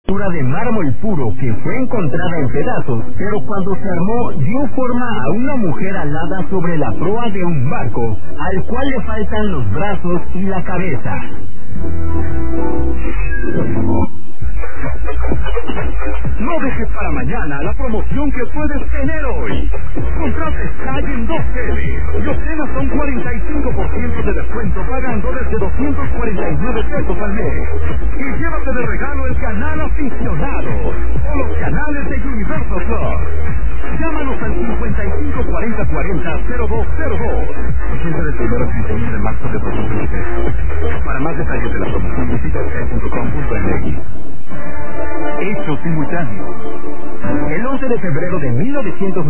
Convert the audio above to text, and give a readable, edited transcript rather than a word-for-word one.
De mármol puro que fue encontrada en pedazos, pero cuando se armó dio forma a una mujer alada sobre la proa de un barco, al cual le faltan los brazos y la cabeza. No dejes para mañana la promoción que puedes tener hoy. Contrate Sky en 2L y obtén hasta un 45% de descuento pagando desde 249 pesos al mes. Y llévate de regalo el canal aficionado o los canales de Universal Plus. Llámanos al 554040-0202. Vigencia del 1 al 31 de marzo de 2023. Para más detalles de la promoción visita sky.com.mx. Hechos simultáneos. El 11 de febrero de 1900